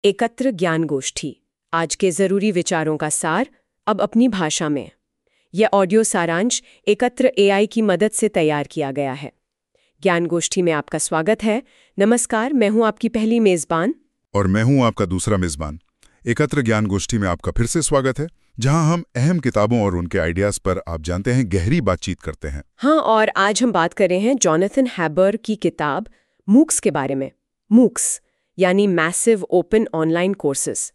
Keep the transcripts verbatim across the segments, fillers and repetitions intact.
एकत्र ज्ञान गोष्ठी, आज के जरूरी विचारों का सार, अब अपनी भाषा में। यह ऑडियो सारांश एकत्र एआई की मदद से तैयार किया गया है। ज्ञान गोष्ठी में आपका स्वागत है। नमस्कार, मैं हूं आपकी पहली मेजबान। और मैं हूं आपका दूसरा मेजबान। एकत्र ज्ञान गोष्ठी में आपका फिर से स्वागत है, जहां हम अहम किताबों और उनके आइडियाज पर, आप जानते हैं, गहरी बातचीत करते हैं। हाँ, और आज हम बात कर रहे हैं जोनाथन हैबर की किताब मूक्स के बारे में। मूक्स यानी मैसिव ओपन ऑनलाइन कोर्सेस।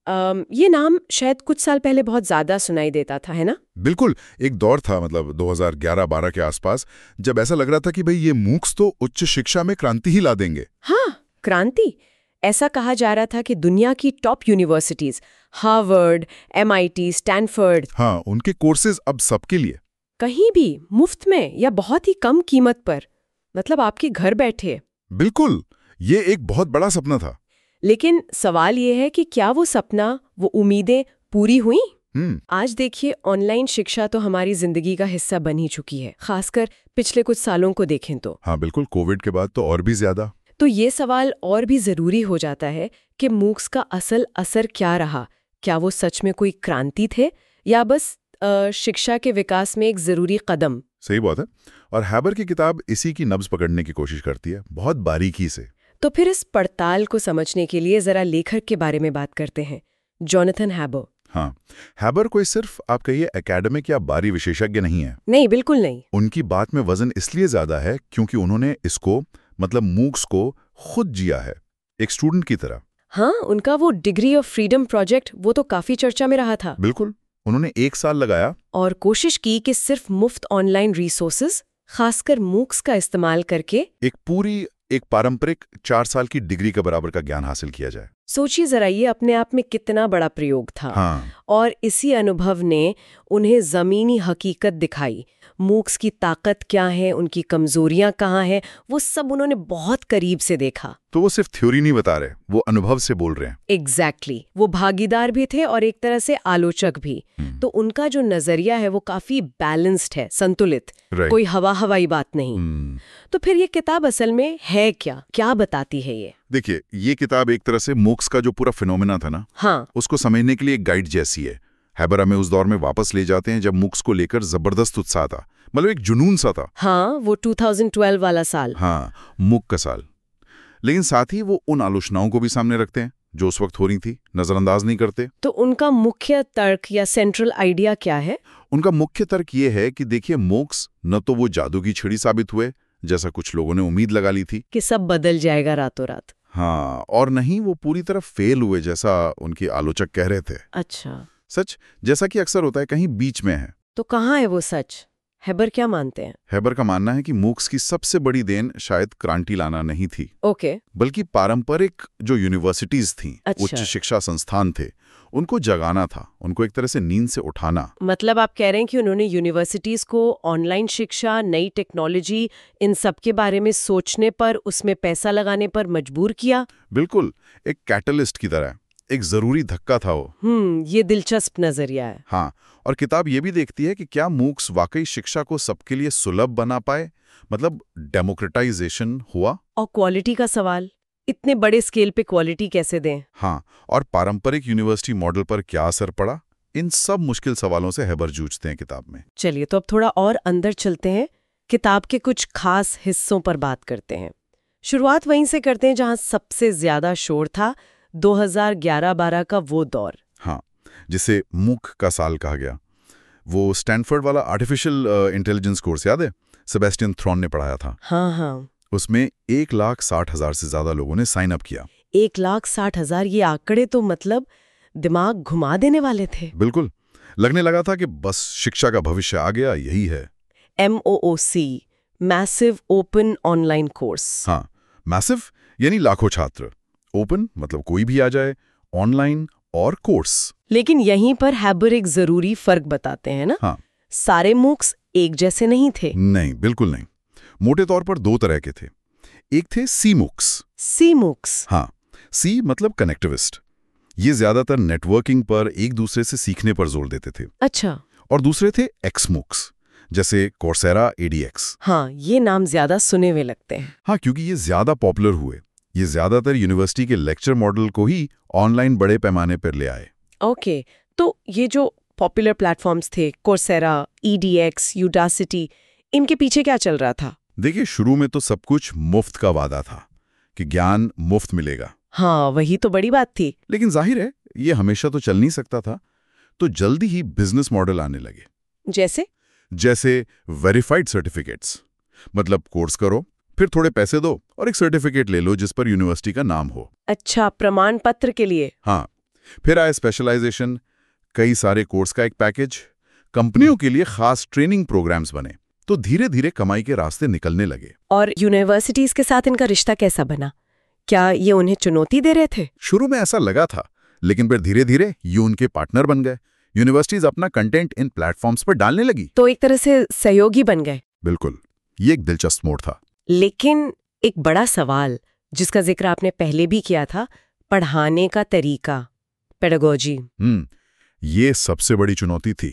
ये नाम शायद कुछ साल पहले बहुत ज्यादा सुनाई देता था, है ना? बिल्कुल, एक दौर था, मतलब दो हज़ार ग्यारह बारह के आसपास, जब ऐसा लग रहा था कि भाई ये मूक्स तो उच्च शिक्षा में क्रांति ही ला देंगे। हाँ, क्रांति। ऐसा कहा जा रहा था कि दुनिया की top universities, Harvard, MIT, Stanford, हाँ, उनके कोर्सेज अब सबके लिए, कहीं भी मुफ्त में या बहुत ही कम कीमत पर, मतलब आपके घर बैठे। बिल्कुल, ये एक बहुत बड़ा सपना था। लेकिन सवाल ये है कि क्या वो सपना, वो उम्मीदें पूरी हुई? हम्म आज देखिए, ऑनलाइन शिक्षा तो हमारी जिंदगी का हिस्सा बन ही चुकी है, खासकर पिछले कुछ सालों को देखें तो। हाँ बिल्कुल, कोविड के बाद तो और भी ज्यादा। तो ये सवाल और भी जरूरी हो जाता है कि मूक्स का असल असर क्या रहा। क्या वो सच में कोई क्रांति थे या बस आ, शिक्षा के विकास में एक जरूरी कदम? सही बात है। और हैबर की किताब इसी की नब्ज पकड़ने की कोशिश करती है, बहुत बारीकी से। तो फिर इस पड़ताल को समझने के लिए जरा लेखक के बारे में बात करते हैं, जोनाथन हैबर। हाँ, हैबर कोई सिर्फ आप कहिए एकेडमिक या बारी विशेषज्ञ नहीं है। नहीं, बिल्कुल नहीं। उनकी बात में वजन इसलिए ज्यादा है क्योंकि उन्होंने इसको, मतलब मूक्स को, खुद जिया है, एक स्टूडेंट की तरह। हाँ, उनका वो डिग्री ऑफ फ्रीडम प्रोजेक्ट, वो तो काफी चर्चा में रहा था। बिल्कुल, उन्होंने एक साल लगाया और कोशिश की कि सिर्फ मुफ्त ऑनलाइन रिसोर्सेज, खासकर मूक्स का इस्तेमाल करके एक पूरी एक पारंपरिक चार साल की डिग्री के बराबर का ज्ञान हासिल किया जाए। सोचिए जरा, ये अपने आप में कितना बड़ा प्रयोग था। हाँ। और इसी अनुभव ने उन्हें जमीनी हकीकत दिखाई। मूक्स की ताकत क्या है, उनकी कमजोरियां कहाँ हैं, वो सब उन्होंने बहुत करीब से देखा। तो वो सिर्फ थ्योरी नहीं बता रहे, वो अनुभव से बोल रहे हैं। Exactly exactly. वो भागीदार भी थे और एक तरह से आलोचक भी। तो उनका जो नजरिया है वो काफी बैलेंस्ड है, संतुलित, right. कोई हवा हवाई बात नहीं। तो फिर ये किताब असल में है क्या, क्या बताती है ये? देखिए, ये किताब एक तरह से मूक्स का जो पूरा फिनोमेना था ना, हाँ, उसको समझने के लिए एक गाइड जैसी है। हैबर हमें उस दौर में वापस ले जाते हैं जब मूक्स को लेकर जबरदस्त उत्साह था, मतलब एक जुनून सा था। हाँ, वो दो हज़ार बारह वाला साल। हाँ, मूक का साल। लेकिन साथ ही वो उन आलोचनाओं को भी सामने रखते हैं जो उस वक्त हो रही थी, नजरअंदाज नहीं करते। तो उनका मुख्य तर्क या सेंट्रल आइडिया क्या है? उनका मुख्य तर्क ये है कि देखिए, मूक्स न तो वो जादू की छड़ी साबित हुए जैसा कुछ लोगों ने उम्मीद लगा ली थी कि सब बदल जाएगा रातों रात। हाँ, और नहीं वो पूरी तरह फेल हुए जैसा उनके आलोचक कह रहे थे। अच्छा। सच, जैसा कि अक्सर होता है, कहीं बीच में है। तो कहाँ है वो सच? हैबर क्या मानते हैं? हैबर का मानना है कि मूक्स की सबसे बड़ी देन शायद क्रांति लाना नहीं थी, ओके, बल्कि पारंपरिक जो यूनिवर्सिटीज थीं, अच्छा। उच्च शिक्षा संस्थान थे, उनको जगाना था, उनको एक तरह से नींद से उठाना। मतलब आप कह रहे हैं कि उन्होंने यूनिवर्सिटीज को ऑनलाइन शिक्षा, नई टेक्नोलॉजी, इन सब के बारे में सोचने पर, उसमें पैसा लगाने पर मजबूर किया? बिल्कुल, एक कैटलिस्ट की तरह, एक जरूरी धक्का था वो। हम्म ये दिलचस्प नजरिया है। हाँ, और किताब ये भी देखती है कि क्या मूक्स वाकई शिक्षा को सबके लिए सुलभ बना पाए, मतलब डेमोक्रेटाइजेशन हुआ। और क्वालिटी का सवाल, इतने बड़े स्केल पे क्वालिटी कैसे दें? हाँ, और पारंपरिक यूनिवर्सिटी मॉडल पर क्या असर पड़ा, इन सब मुश्किल सवालों से हैबर जूझते हैं किताब में। चलिए, तो अब थोड़ा और अंदर चलते हैं, किताब के कुछ खास हिस्सों पर बात करते हैं। शुरुआत वहीं से करते हैं जहां सबसे ज्यादा शोर था, दो हज़ार ग्यारह बारह का वो दौर। हाँ, जिसे मूक का साल कहा गया। वो स्टैनफोर्ड वाला आर्टिफिशियल इंटेलिजेंस कोर्स याद है, सेबेस्टियन थ्रॉन ने पढ़ाया था। हाँ हाँ, उसमें एक लाख साठ हजार से ज्यादा लोगों ने साइन अप किया। एक लाख साठ हजार, ये आंकड़े तो मतलब दिमाग घुमा देने वाले थे। बिल्कुल, लगने लगा था कि बस शिक्षा का भविष्य आ गया, यही है। M O O C, massive open online course. हाँ, मैसिव यानी लाखों छात्र, ओपन मतलब कोई भी आ जाए, ऑनलाइन और कोर्स। लेकिन यहीं पर हैबर एक जरूरी फर्क बताते हैं ना। हाँ, सारे मूक्स एक जैसे नहीं थे। नहीं, बिल्कुल नहीं। मोटे तौर पर दो तरह के थे। एक थे सी मूक्स। सी मूक्स, हाँ, सी मतलब कनेक्टिविस्ट। ये ज्यादातर नेटवर्किंग पर, एक दूसरे से सीखने पर जोर देते थे। अच्छा। और दूसरे थे एक्स मूक्स, जैसे कोर्सेरा, ए डी एक्स। हाँ, ये नाम ज्यादा सुने हुए लगते हैं। हाँ, क्योंकि ये ज्यादा पॉपुलर हुए। ये ज्यादातर यूनिवर्सिटी के लेक्चर मॉडल को ही ऑनलाइन बड़े पैमाने पर ले आए। ओके, तो ये जो पॉपुलर प्लेटफॉर्म्स थे, Coursera, E D X, Udacity, इनके पीछे क्या चल रहा था? देखिए, शुरू में तो सब कुछ मुफ्त का वादा था कि ज्ञान मुफ्त मिलेगा। हाँ, वही तो बड़ी बात थी। लेकिन जाहिर है ये हमेशा तो चल नहीं सकता था, तो जल्दी ही बिजनेस मॉडल आने लगे। जैसे जैसे वेरीफाइड सर्टिफिकेट्स, मतलब कोर्स करो, फिर थोड़े पैसे दो और एक सर्टिफिकेट ले लो जिस पर यूनिवर्सिटी का नाम हो। अच्छा, प्रमाण पत्र के लिए। हाँ, फिर आए स्पेशलाइजेशन, कई सारे कोर्स का एक पैकेज, कंपनियों के लिए खास ट्रेनिंग प्रोग्राम्स बने, तो धीरे धीरे कमाई के रास्ते निकलने लगे। और यूनिवर्सिटीज के साथ इनका रिश्ता कैसा बना? क्या ये उन्हें चुनौती दे रहे थे? शुरू में ऐसा लगा था, लेकिन फिर धीरे धीरे ये उनके पार्टनर बन गए। यूनिवर्सिटीज अपना कंटेंट इन प्लेटफॉर्म्स पर डालने लगी, तो एक तरह से सहयोगी बन गए। बिल्कुल, ये एक दिलचस्प मोड़ था। लेकिन एक बड़ा सवाल जिसका जिक्र आपने पहले भी किया था, पढ़ाने का तरीका, पेडागोजी। हम्म ये सबसे बड़ी चुनौती थी।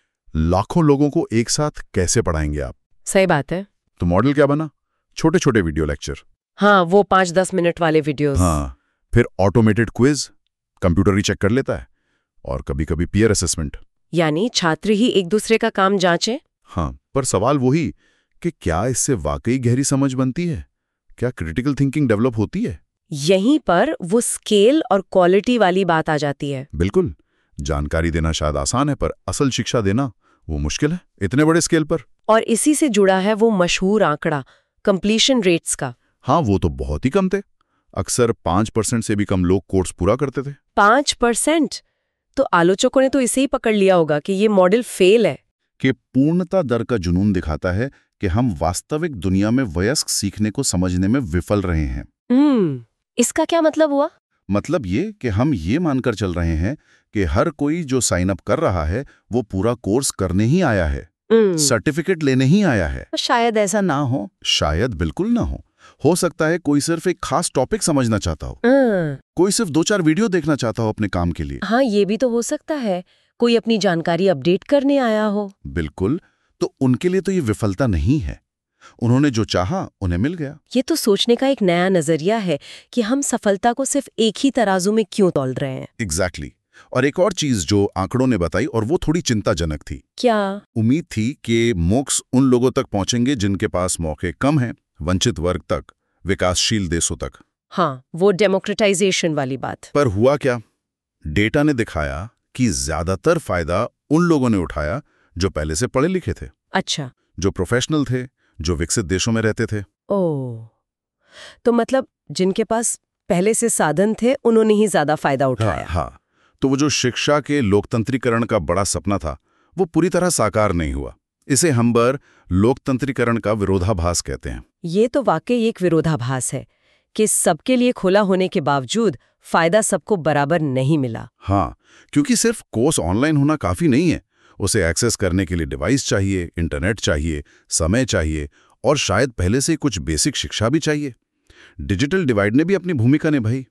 लाखों लोगों को एक साथ कैसे पढ़ाएंगे आप? सही बात है। तो मॉडल क्या बना? छोटे छोटे वीडियो लेक्चर। हाँ, वो पाँच दस मिनट वाले वीडियोस। हाँ, फिर ऑटोमेटेड क्विज, कंप्यूटर ही चेक कर लेता है, और कभी कभी पीयर असेसमेंट। यानी छात्र ही एक दूसरे का काम जांचें। हाँ, पर सवाल वही कि क्या इससे वाकई गहरी समझ बनती है? क्या क्रिटिकल थिंकिंग डेवलप होती है? यहीं पर वो स्केल और क्वालिटी वाली बात आ जाती है। बिल्कुल, जानकारी देना शायद आसान है, पर असल शिक्षा देना वो मुश्किल है, इतने बड़े स्केल पर। और इसी से जुड़ा है वो मशहूर आंकड़ा कंप्लीशन रेट्स का। हाँ, वो तो बहुत ही कम थे। अक्सर पांच परसेंट से भी कम लोग कोर्स पूरा करते थे। पाँच परसेंट? तो आलोचकों ने तो इसे ही पकड़ लिया होगा कि ये मॉडल फेल है। कि पूर्णता दर का जुनून दिखाता है कि हम वास्तविक दुनिया में वयस्क सीखने को समझने में विफल रहे हैं। हम्म इसका क्या मतलब हुआ? मतलब ये कि हम ये मानकर चल रहे हैं कि हर कोई जो साइन अप कर रहा है वो पूरा कोर्स करने ही आया है, सर्टिफिकेट लेने ही आया है। शायद ऐसा ना हो। शायद बिल्कुल ना हो। हो सकता है कोई सिर्फ एक खास टॉपिक समझना चाहता हो, कोई सिर्फ दो चार वीडियो देखना चाहता हो अपने काम के लिए। हाँ, ये भी तो हो सकता है, कोई अपनी जानकारी अपडेट करने आया हो। बिल्कुल, तो उनके लिए तो ये विफलता नहीं है। उन्होंने जो चाहा उन्हें मिल गया। ये तो सोचने का एक नया नजरिया है कि हम सफलता को सिर्फ एक ही तराजू में क्यों तौल रहे हैं। Exactly exactly. और एक और चीज जो आंकड़ों ने बताई, और वो थोड़ी चिंताजनक थी। क्या? उम्मीद थी कि मोक्ष उन लोगों तक पहुंचेंगे जिनके पास मौके कम हैं, वंचित वर्ग तक, विकासशील देशों तक। हाँ, वो डेमोक्रेटाइजेशन वाली बात। पर हुआ क्या? डेटा ने दिखाया कि ज्यादातर फायदा उन लोगों ने उठाया जो पहले से पढ़े लिखे थे। अच्छा। जो प्रोफेशनल थे, जो विकसित देशों में रहते थे। ओह, तो मतलब जिनके पास पहले से साधन थे उन्होंने ही ज्यादा फायदा उठाया। हाँ, हाँ। तो वो जो शिक्षा के लोकतंत्रीकरण का बड़ा सपना था वो पूरी तरह साकार नहीं हुआ। इसे हम बर लोकतंत्रीकरण का विरोधाभास कहते हैं। ये तो वाकई एक विरोधाभास है कि सबके लिए खुला होने के बावजूद फायदा सबको बराबर नहीं मिला। हाँ, क्योंकि सिर्फ कोर्स ऑनलाइन होना काफी नहीं है। उसे एक्सेस करने के लिए डिवाइस चाहिए, इंटरनेट चाहिए, समय चाहिए, और शायद पहले से कुछ बेसिक शिक्षा भी चाहिए। डिजिटल डिवाइड ने भी अपनी भूमिका निभाई।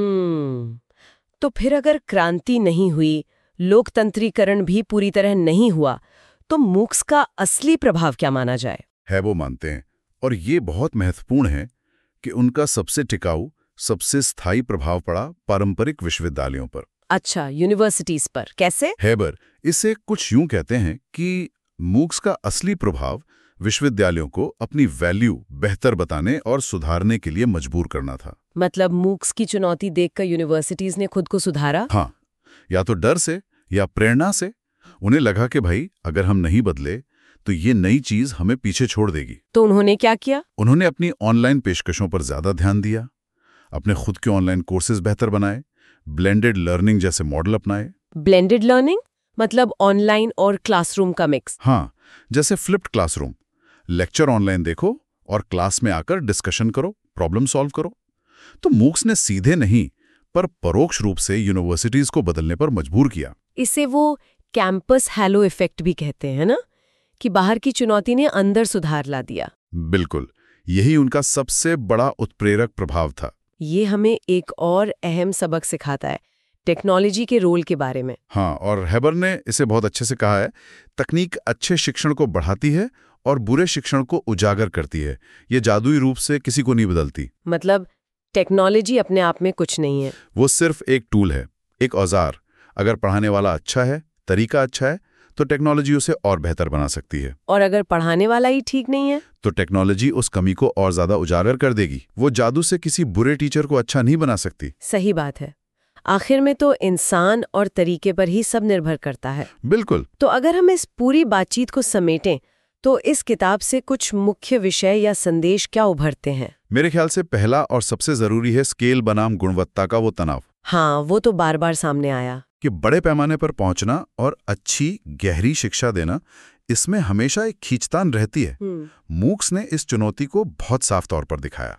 हम्म तो फिर अगर क्रांति नहीं हुई, लोकतंत्रीकरण भी पूरी तरह नहीं हुआ, तो मूक्स का असली प्रभाव क्या माना जाए? है वो मानते हैं, और ये बहुत महत्वपूर्ण है कि उनका सबसे टिकाऊ, सबसे स्थायी प्रभाव पड़ा पारंपरिक विश्वविद्यालयों पर। अच्छा, यूनिवर्सिटीज पर। कैसे? हेबर इसे कुछ यूं कहते हैं कि मूक्स का असली प्रभाव विश्वविद्यालयों को अपनी वैल्यू बेहतर बताने और सुधारने के लिए मजबूर करना था। मतलब मूक्स की चुनौती देखकर यूनिवर्सिटीज ने खुद को सुधारा? हाँ, या तो डर से या प्रेरणा से। उन्हें लगा कि भाई अगर हम नहीं बदले तो ये नई चीज हमें पीछे छोड़ देगी। तो उन्होंने क्या किया? उन्होंने अपनी ऑनलाइन पेशकशों पर ज्यादा ध्यान दिया, अपने खुद के ऑनलाइन कोर्सेज बेहतर बनाए, ब्लेंडेड लर्निंग जैसे मॉडल अपनाए। ब्लेंडेड लर्निंग मतलब ऑनलाइन और क्लासरूम का मिक्स? हाँ, जैसे फ्लिप्ड क्लासरूम, लेक्चर ऑनलाइन देखो और क्लास में आकर डिस्कशन करो, प्रॉब्लम सॉल्व करो। तो मूक्स ने सीधे नहीं पर परोक्ष रूप से यूनिवर्सिटीज को बदलने पर मजबूर किया। इसे वो कैंपस हैलो इफेक्ट भी कहते हैं ना, कि बाहर की चुनौती ने अंदर सुधार ला दिया। बिल्कुल, यही उनका सबसे बड़ा उत्प्रेरक प्रभाव था। ये हमें एक और अहम सबक सिखाता है, टेक्नोलॉजी के रोल के बारे में। हाँ, और हेबर ने इसे बहुत अच्छे से कहा है, तकनीक अच्छे शिक्षण को बढ़ाती है और बुरे शिक्षण को उजागर करती है। ये जादुई रूप से किसी को नहीं बदलती। मतलब टेक्नोलॉजी अपने आप में कुछ नहीं है। वो सिर्फ एक टूल है, एक औजार। अगर पढ़ाने वाला अच्छा है, तरीका अच्छा है, तो टेक्नोलॉजी उसे और बेहतर बना सकती है। और अगर पढ़ाने वाला ही ठीक नहीं है, तो टेक्नोलॉजी उस कमी को और ज्यादा उजागर कर देगी। वो जादू से किसी बुरे टीचर को अच्छा नहीं बना सकती। सही बात है। आखिर में तो इंसान और तरीके पर ही सब निर्भर करता है। बिल्कुल। तो अगर हम इस पूरी बातचीत को समेटें तो इस किताब से कुछ मुख्य विषय या संदेश क्या उभरते हैं? मेरे ख्याल से पहला और सबसे जरूरी है स्केल बनाम गुणवत्ता का वो तनाव। हाँ, वो तो बार बार सामने आया कि बड़े पैमाने पर पहुंचना और अच्छी गहरी शिक्षा देना, इसमें हमेशा एक खींचतान रहती है। मूक्स ने इस चुनौती को बहुत साफ तौर पर दिखाया।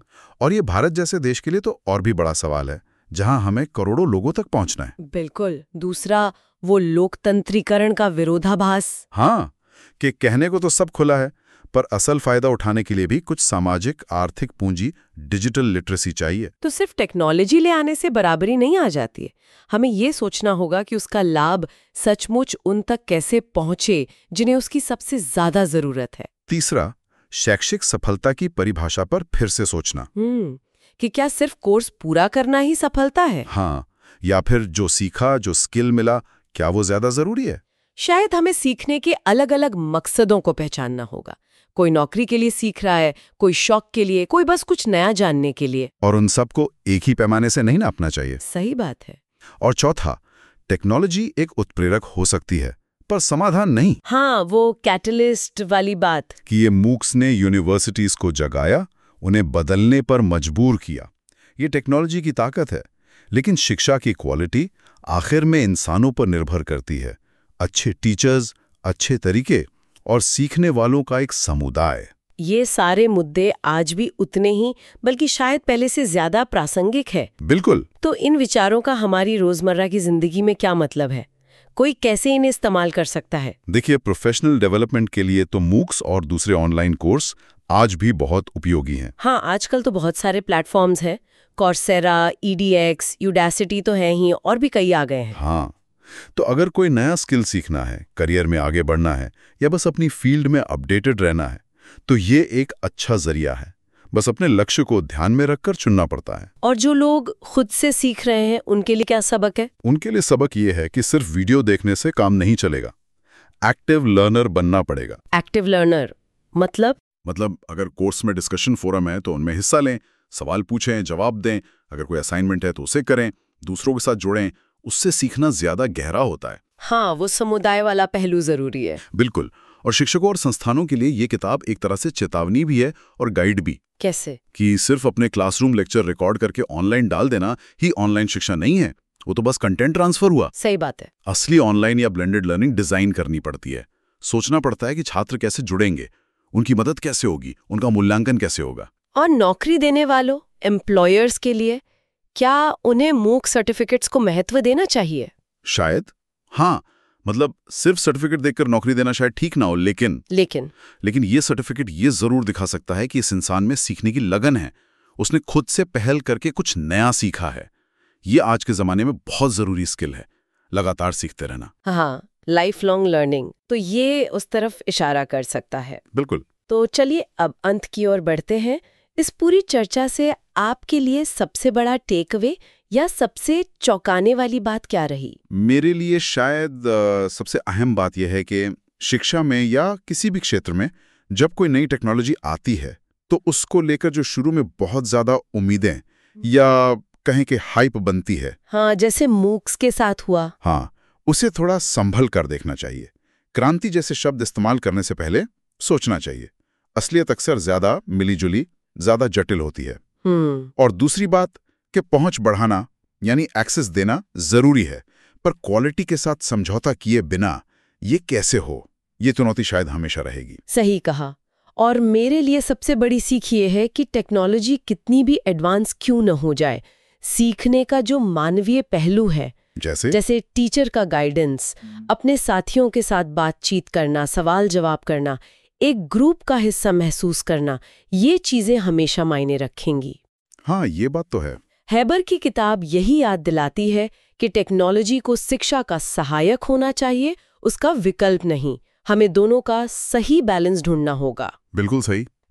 और ये भारत जैसे देश के लिए तो और भी बड़ा सवाल है, जहां हमें करोड़ों लोगों तक पहुंचना है। बिल्कुल। दूसरा, वो लोकतंत्रीकरण का विरोधाभास। हाँ, कि कहने को तो सब खुला है, पर असल फायदा उठाने के लिए भी कुछ सामाजिक आर्थिक पूंजी, डिजिटल लिटरेसी चाहिए। तो सिर्फ टेक्नोलॉजी ले आने से बराबरी नहीं आ जाती है। हमें ये सोचना होगा कि उसका लाभ सचमुच उन तक कैसे पहुंचे जिन्हें उसकी सबसे ज्यादा जरूरत है। तीसरा, शैक्षिक सफलता की परिभाषा पर फिर से सोचना। हम्म कि क्या सिर्फ कोर्स पूरा करना ही सफलता है? हाँ, या फिर जो सीखा, जो स्किल मिला, क्या वो ज्यादा जरूरी है? शायद हमें सीखने के अलग अलग मकसदों को पहचानना होगा। कोई नौकरी के लिए सीख रहा है, कोई शौक के लिए, कोई बस कुछ नया जानने के लिए। और उन सबको एक ही पैमाने से नहीं नापना चाहिए। सही बात है। और चौथा, टेक्नोलॉजी एक उत्प्रेरक हो सकती है, पर समाधान नहीं। हाँ, वो कैटलिस्ट वाली बात कि ये मूक्स ने यूनिवर्सिटीज को जगाया, उन्हें बदलने पर मजबूर किया। ये टेक्नोलॉजी की ताकत है, लेकिन शिक्षा की क्वालिटी आखिर में इंसानों पर निर्भर करती है। अच्छे टीचर्स, अच्छे तरीके और सीखने वालों का एक समुदाय। ये सारे मुद्दे आज भी उतने ही, बल्कि शायद पहले से ज्यादा प्रासंगिक है। बिल्कुल। तो इन विचारों का हमारी रोजमर्रा की जिंदगी में क्या मतलब है? कोई कैसे इन्हें इस्तेमाल कर सकता है? देखिए, प्रोफेशनल डेवलपमेंट के लिए तो मूक्स और दूसरे ऑनलाइन कोर्स आज भी बहुत उपयोगी हैं। हाँ, आजकल तो बहुत सारे प्लेटफॉर्म्स हैं। Coursera, E D X, Udacity तो हैं ही, और भी कई आ गए हैं। हाँ, तो अगर कोई नया स्किल सीखना है, करियर में आगे बढ़ना है, या बस अपनी फील्ड में अपडेटेड रहना है, तो ये एक अच्छा जरिया है। बस अपने लक्ष्य को ध्यान में रखकर चुनना पड़ता है। और जो लोग खुद से सीख रहे हैं, उनके लिए क्या सबक है? उनके लिए सबक ये है कि सिर्फ वीडियो देखने से काम नहीं चलेगा। एक्टिव लर्नर बनना पड़ेगा। एक्टिव लर्नर मतलब? मतलब अगर कोर्स में डिस्कशन फोरम है तो उनमें हिस्सा लें, सवाल पूछें, जवाब दें। अगर कोई असाइनमेंट है तो उसे करें, दूसरों के साथ जुड़ें। उससे सीखना ज्यादा गहरा होता है। हाँ, वो समुदाय वाला पहलू जरूरी है। बिल्कुल। और शिक्षकों और संस्थानों के लिए ये किताब एक तरह से चेतावनी भी है और गाइड भी। कैसे? कि सिर्फ अपने क्लासरूम लेक्चर रिकॉर्ड करके ऑनलाइन डाल देना ही ऑनलाइन शिक्षा नहीं है। वो तो बस कंटेंट ट्रांसफर हुआ। सही बात है। असली ऑनलाइन या ब्लेंडेड लर्निंग डिजाइन करनी पड़ती है। सोचना पड़ता है कि छात्र कैसे जुड़ेंगे, उनकी मदद कैसे होगी, उनका मूल्यांकन कैसे होगा। और नौकरी देने वालों, एम्प्लॉयर्स के लिए क्या उन्हें मूक सर्टिफिकेट्स को महत्व देना चाहिए? शायद हाँ। मतलब सिर्फ सर्टिफिकेट देखकर नौकरी देना शायद ठीक ना हो, लेकिन लेकिन लेकिन ये सर्टिफिकेट ये जरूर दिखा सकता है कि इस इंसान में सीखने की लगन है। उसने खुद से पहल करके कुछ नया सीखा है। ये आज के जमाने में बहुत जरूरी स्किल है, लगातार सीखते रहना। हाँ, लाइफ लॉन्ग लर्निंग, तो ये उस तरफ इशारा कर सकता है। बिल्कुल। तो चलिए अब अंत की ओर बढ़ते हैं। इस पूरी चर्चा से आपके लिए सबसे बड़ा टेक अवे या सबसे चौंकाने वाली बात क्या रही? मेरे लिए शायद आ, सबसे अहम बात यह है कि शिक्षा में या किसी भी क्षेत्र में जब कोई नई टेक्नोलॉजी आती है तो उसको लेकर जो शुरू में बहुत ज्यादा उम्मीदें या कहें कि हाइप बनती है, हाँ, जैसे मूक्स के साथ हुआ, हाँ, उसे थोड़ा संभल कर देखना चाहिए। क्रांति जैसे शब्द इस्तेमाल करने से पहले सोचना चाहिए। असलियत अक्सर ज्यादा मिलीजुली, ज्यादा जटिल होती है। और दूसरी बात कि पहुंच बढ़ाना यानी एक्सेस देना जरूरी है, पर क्वालिटी के साथ समझौता किए बिना ये कैसे हो, ये चुनौती शायद हमेशा रहेगी। सही कहा। और मेरे लिए सबसे बड़ी सीख ये है कि टेक्नोलॉजी कितनी भी एडवांस क्यों न हो जाए, सीखने का जो मानवीय पहलू है, जैसे जैसे टीचर का गाइडेंस, अपने साथियों के साथ बातचीत करना, सवाल जवाब करना, एक ग्रुप का हिस्सा महसूस करना, ये चीजें हमेशा मायने रखेंगी। हाँ, ये बात तो है। हैबर की किताब यही याद दिलाती है कि टेक्नोलॉजी को शिक्षा का सहायक होना चाहिए, उसका विकल्प नहीं। हमें दोनों का सही बैलेंस ढूंढना होगा। बिल्कुल सही।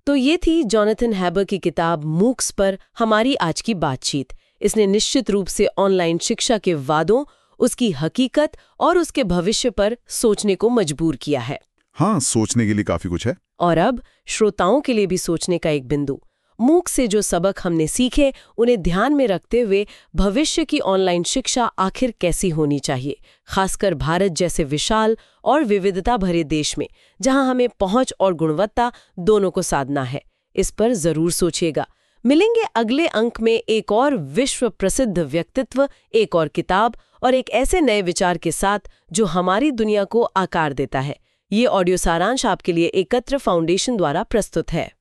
तो ये थी जॉनथन हैबर की किताब मूक्स पर हमारी आज की बातचीत। इसने निश्चित रूप से ऑनलाइन शिक्षा के वादों, उसकी हकीकत और उसके भविष्य पर सोचने को मजबूर किया है। हाँ, सोचने के लिए काफी कुछ है। और अब श्रोताओं के लिए भी सोचने का एक बिंदु। मूक से जो सबक हमने सीखे उन्हें ध्यान में रखते हुए भविष्य की ऑनलाइन शिक्षा आखिर कैसी होनी चाहिए, खासकर भारत जैसे विशाल और विविधता भरे देश में, जहां हमें पहुंच और गुणवत्ता दोनों को साधना है। इस पर जरूर सोचिएगा। मिलेंगे अगले अंक में एक और विश्व प्रसिद्ध व्यक्तित्व, एक और किताब और एक ऐसे नए विचार के साथ जो हमारी दुनिया को आकार देता है। ये ऑडियो सारांश आपके लिए एकत्र फाउंडेशन द्वारा प्रस्तुत है।